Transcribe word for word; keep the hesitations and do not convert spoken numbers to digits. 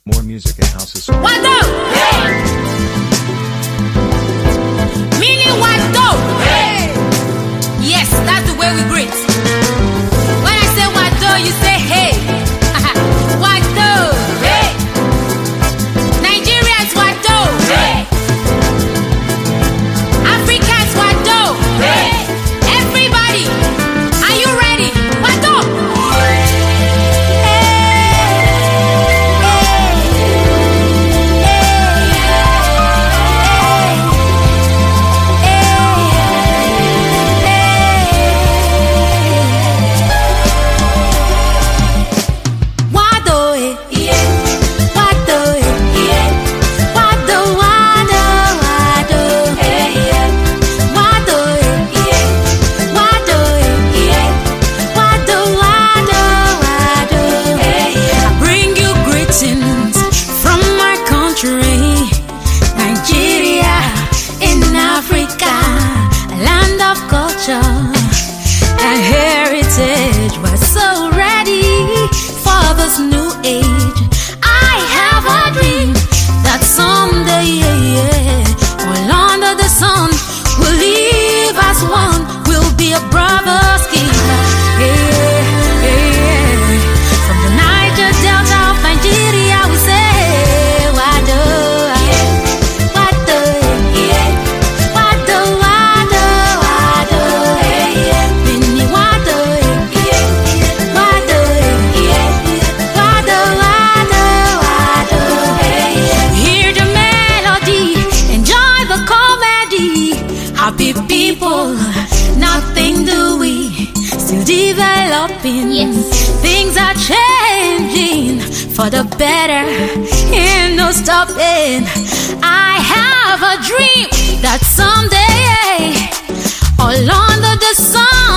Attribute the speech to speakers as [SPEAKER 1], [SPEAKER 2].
[SPEAKER 1] More music at House of Song.
[SPEAKER 2] Wado! Hey! Meaning Wado! Hey! Yes, that's the way we greet. When I say Wado, you say hey. Wado! Hey! Nigerians Wado! Hey! Africans Wado! Hey! Everybody, are you ready? Wado! And heritage was so ready for this new age. I have a dream that someday, yeah, yeah, all under the sun we'll live as one. We'll be a brother's keeper, yeah, yeah. From the Niger Delta of Nigeria, we say Wado, Wado, yeah, Wado, Wado, Wado. Happy people, nothing do we, still developing.
[SPEAKER 3] Yes.
[SPEAKER 2] Things are changing for the better, and no stopping. I have a dream that someday, all under the sun,